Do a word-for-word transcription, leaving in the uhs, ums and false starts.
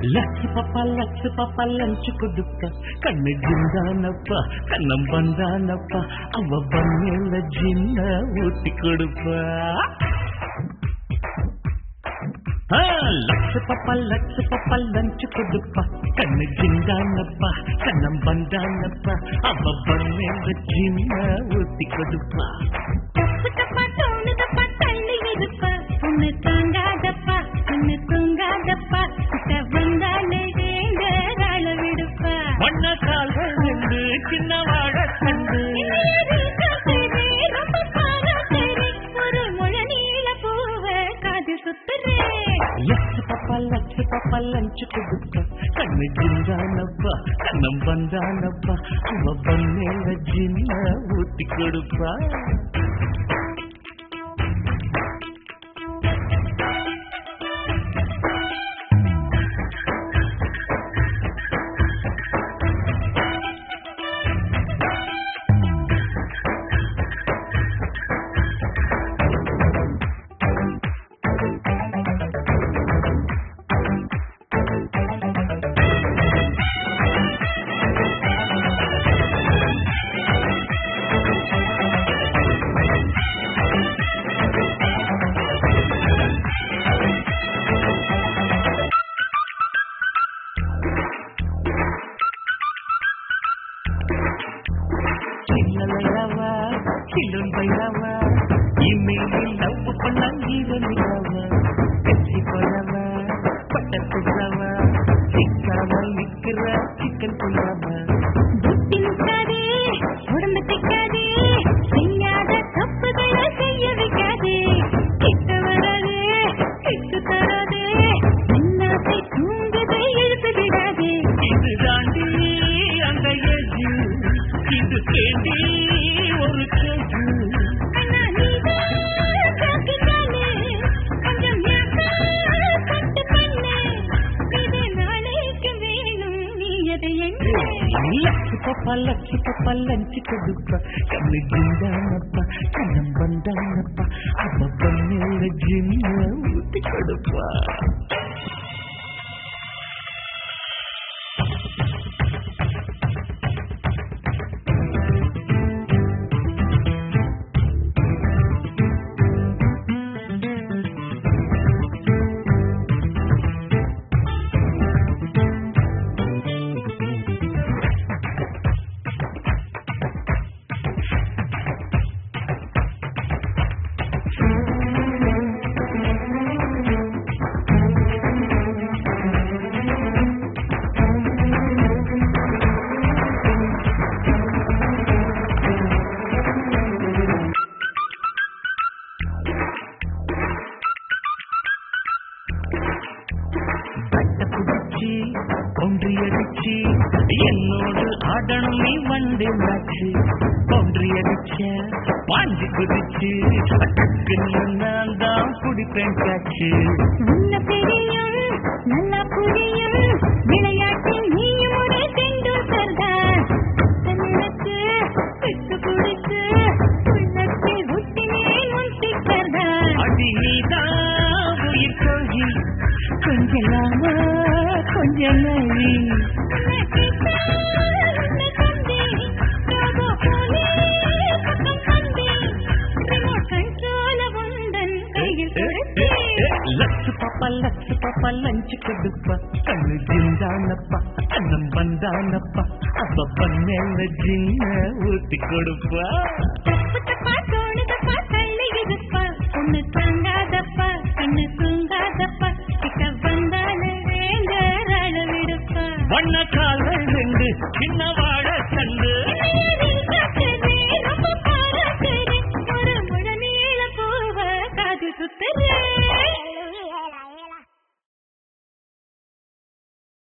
லட்சு பாப்பா லட்சு பாப்பா லஞ்சு கொடுப்பா கண்ணு ஜிந்தானப்பா கண்ணம் வந்தானப்பா அவ பண்ணல ஜின்ன ஊத்தி கொடுப்பா லட்சு பாப்பா லட்சு பாப்பா லஞ்சு கொடுப்பா கண்ணு ஜிந்தானப்பா கண்ணம் வந்தானப்பா அவ பண்ணல ஜின்ன ஊத்தி கொடுப்பா தப்பு தப்பா தோணுதப்பா தள்ளி இருப்பா ஒன்னு தூங்காதப்பா ஒன்னு தூங்காதப்பா கிட்ட வந்தாலே ஏழ விடுப்பா வண்ண கால்கள் நின்று சின்ன வாழ கண்டு ரொம்ப பாராட்டேரி ஒரு முழ நீள பூவ காது சுத்துறே லட்சு பாப்பா லட்சு பாப்பா லஞ்சு கொடுப்பா கண்ணு ஜிந்தானப்பா கண்ணம் வந்தானப்பா அவ பண்ணல ஜின்ன ஊத்தி கொடுப்பா லட்சு பாப்பா லஞ்சு கொடுப்பா கண்ணு ஜிந்தானப்பா கண்ணம் வந்தானப்பா அவ பண்ணல ஜின்ன ஊத்தி கொடுப்பா ஒன்றியடிச்சு என்னோடு ஆடணும் நீ வண்டியாச்சு ஒன்றியடிச்ச வாஞ்சி குதிச்சு டக்குன்னு நான் தான் குடிப்பேன் காச்சு உன்ன பெரியும் நல்லா புரியும் விளையாட்டில் நீயும் ஒரு செந்தூர் தான் தன்னிடத்து விட்டு குடித்து உள்ளத்தில் ஒட்டினே முந்திக்கர்தான் அடி நீதான் உயிர் கோயில் கொஞ்சலாமா கொஞ்சம் நழி லட்சு பாப்பா லட்சு பாப்பா லஞ்சு கொடுப்பா கண்ணு ஜிந்தானப்பா கண்ணம் வந்தானப்பா அவ பண்ணல ஜின்ன ஊத்தி கொடுப்பா தப்பு தப்பா தோணுதப்பா தள்ளி இருப்பா ஒன்னு தூங்காதப்பா கண்ணு தூங்காதப்பா கிட்ட வந்தாலே வேண்டாராள விடுப்பா வண்ண கால்கள் ரெண்டு சின்ன வாழ கண்டு ரொம்ப பாராட்டேரி ஒரு முழ நீள பூவ காது சுத்துறே